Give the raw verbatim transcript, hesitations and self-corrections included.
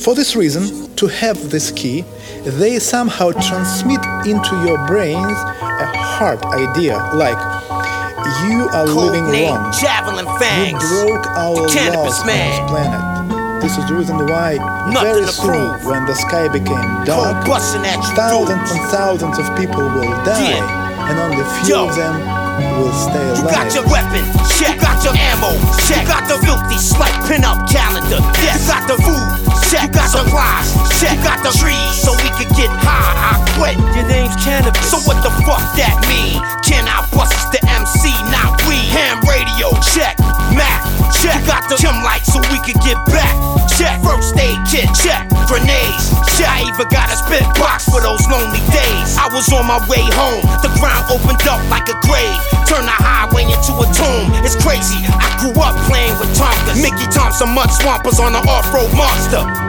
For this reason, to have this key, they somehow transmit into your brains a hard idea, like you are Code living name, wrong. Javelin You Fangs. broke our laws Cannabis on man. this planet. This is the reason why Nothing very to soon, prove. when the sky became dark, Cold busting at you, thousands dudes. and thousands of people will die, Yeah. and only few Yo. of them will stay You alive. got your weapon, check. You got your ammo, check. You got the filthy slight pin-up calendar, yes. You got the food, check. You got supplies, check. You got the trees, so we could get high. I quit. Your name's Cannabis. So what the fuck that mean? Can I bust the M C, not we? Ham radio, check. Mac, check. You got the gym light, so we could get back. Check. First aid kit, check. Grenades, check. I even got a spit box for those lonely days. I was on my way home, the ground opened up like a grave. Turn the highway into a tomb. It's crazy. I grew up playing with Tonkas. Mickey Thompson, mud swampers on the off-road monster.